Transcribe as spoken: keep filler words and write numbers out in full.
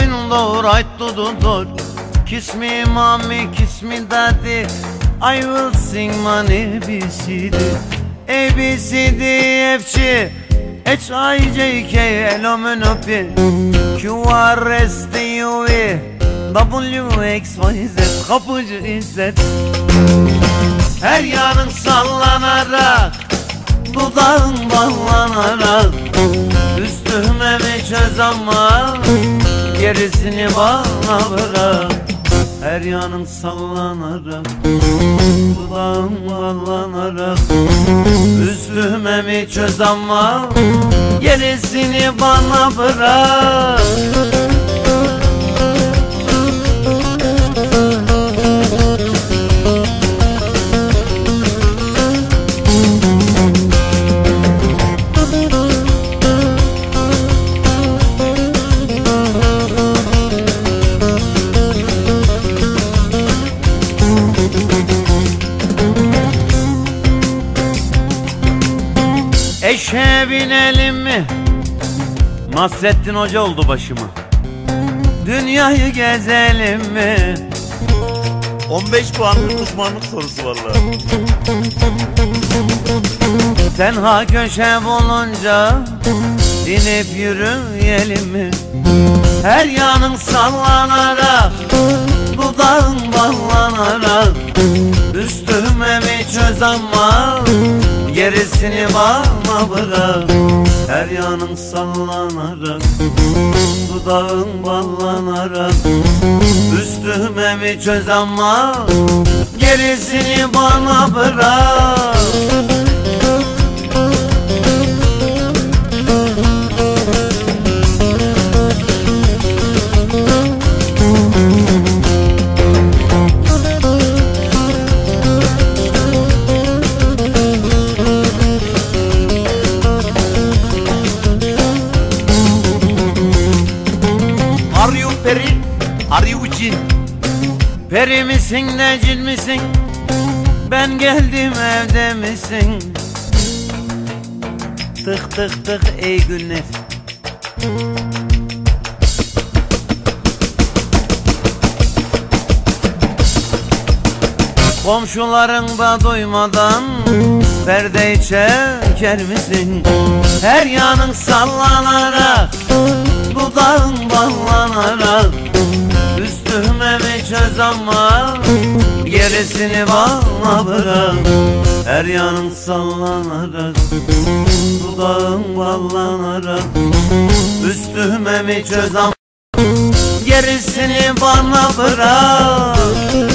window right to the door. Kiss me mommy, kiss me daddy, I will sing my A B C D. A B C D F G H I J K L M N O P Q R S T U V W X Y Z. Kapıcı İzzet. Her yanın sallanarak, dudağın ballanarak, üstüme mi çöz ama gerisini bana bırak. Her yanın sallanarak, dudağın ballanarak, üstüme mi çöz ama gerisini bana bırak. Eşeğe binelim mi? Nasrettin Hoca oldu başıma. Dünyayı gezelim mi? on beş puanlık uzmanlık sorusu vallahi. Tenha köşe bulunca dinip yürüyelim mi? Her yanın sallanarak, dudağın ballanarak, üstüme mi çöz ama gerisini bana bırak. Her yanın sallanarak, dudağın ballanarak, üstüme mi çöz ama gerisini bana bırak. Are you peri? Are you cin? Peri misin de cin misin? Ben geldim evde misin? Tık tık tık iyi günler. Komşuların da duymadan perdeyi çeker misin? Her yanın sallanarak, dudağın ballanarak, üstüme mi çöz ama gerisini bana bırak. Her yanın sallanarak, dudağın ballanarak, üstüme mi çöz ama gerisini bana bırak.